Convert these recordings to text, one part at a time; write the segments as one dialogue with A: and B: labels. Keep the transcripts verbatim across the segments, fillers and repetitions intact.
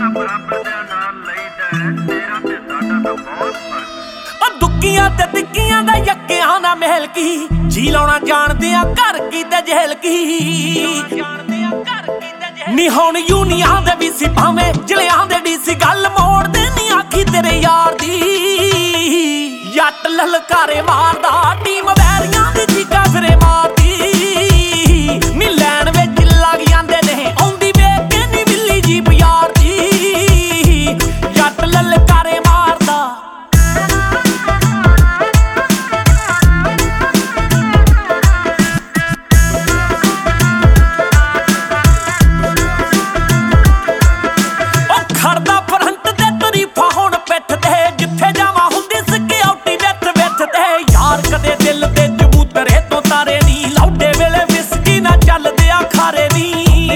A: दुक्कियां ते तिक्कियां दा यक्कियां ना महल की जी लाउणा जाणदे आ घर की ते जहल की नी हुण यूनियां दे वी सी भावें जिलियां दे डी सी गल मोड़ दे नी आखी तेरे यार दी जट ललकारे मारदा टीम वैरियां दी चीका फिरे मारदी नी लैन विच लग जांदे ने आउंदी वेख के नी बिल्ली जीप यार दी जट ललकारे मारदा खड़दा फ्रंट ते तरीफा हुण पिठ ते जिथे जावां हुंदी सिक्योरिटी विथ विथ ते यार कदे दिल ते कबूतरे तो तारे नी लौटे वेले विस्की ना चलदे आ खारे नी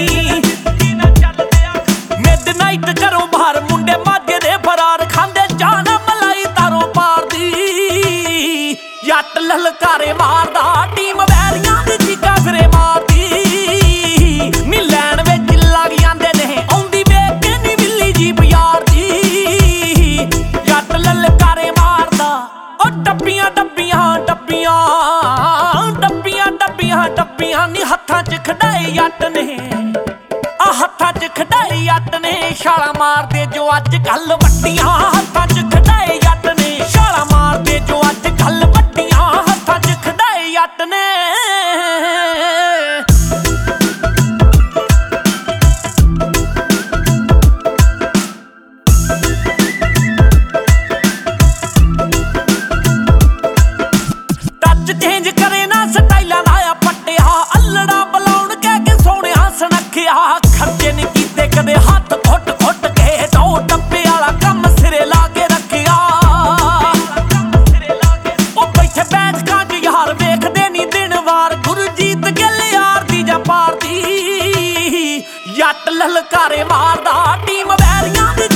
A: मिडनाइट घरों बाहर मुंडे माजे दे फरार खांदे जाना मलाई तारों पार दी जट ललकारे मारदा टीम वैरियां दी चीका फिरे मारदी नी लैन विच लग जांदे ने आउंदी वेख के नी बिल्ली जीप यार दी जट ललकारे मारदा ओ डब्बियां डब्बियां डब्बियां डब्बियां डब्बियां डब्बियां नी हत्थां च खड़ाए जट ने आ हत्थां च खड़ाए जट ने छालां मारदे जो अज कल वड्डियां हत्थां च खड़ाए जट ने छालां मारदे जो अज कल वड्डियां हत्थां च खड़ाए जट ने टच चेंज करे ना स्टाइलां लाया पट्टिया अल्लड़ा बलाउण कह के सोहणिया सनखिया खर्चे नी कीते कदे हत्थ घुट घुट के दो डब्बे वाला कम सिरे ला के रखिया ओ बैठे बैठकां च यार वेखदे नी दिन वार गुरजीत गिल यार दी जां पार दी जट ललकारे मारदा टीम वैरियां दी